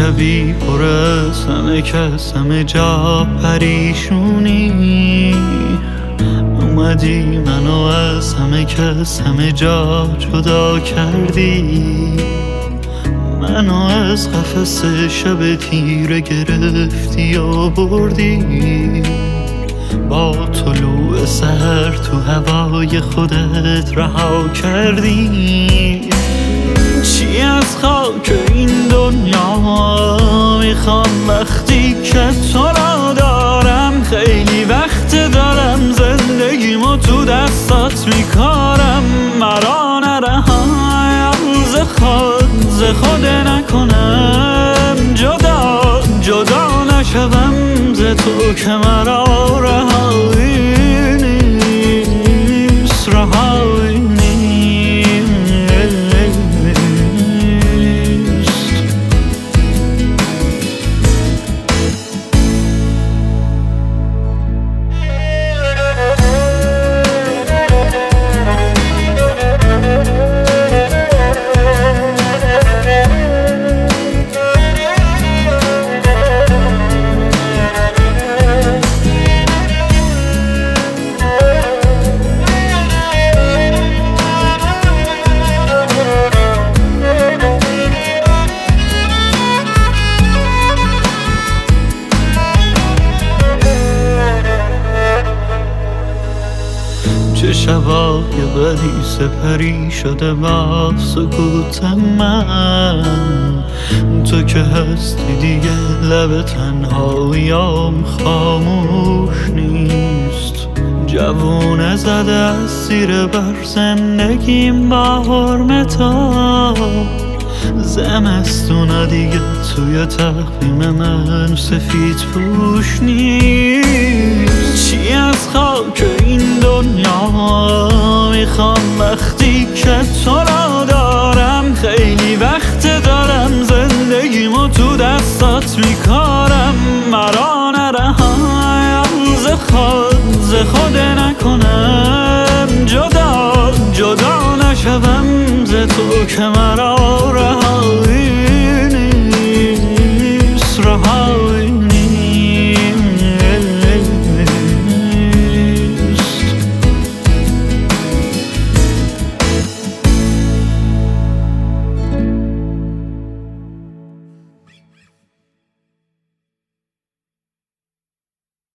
شبی پر از همه کس همه جا پریشونی، اومدی منو از همه کس همه جا جدا کردی، منو از قفس شب تیره گرفتی و بردی، با طلوع سحر تو هوای خودت رها کردی. چی از خاک این دنیا میخوام وقتی که تو را دارم، خیلی وقت دارم زندگیمو تو دستات میکارم، مرا نرهایم ز خود نکنم، جدا نشوم ز تو که مرا رهایی نیست، رهایی نیست. چه شبای بدی سپری شده با سکوت من، تو که هستی دیگه لب تنهاییام خاموش نیست، جوونه زده از زیر بر زندگیم با حرم تو، زمستونا دیگه توی تقویم من سفید پوش نیست. چی از خاک این دنیا میخوام وقتی که تو را دارم، خیلی وقت دارم زندگیمو تو دستات میکارم، مرا نرهایم ز خود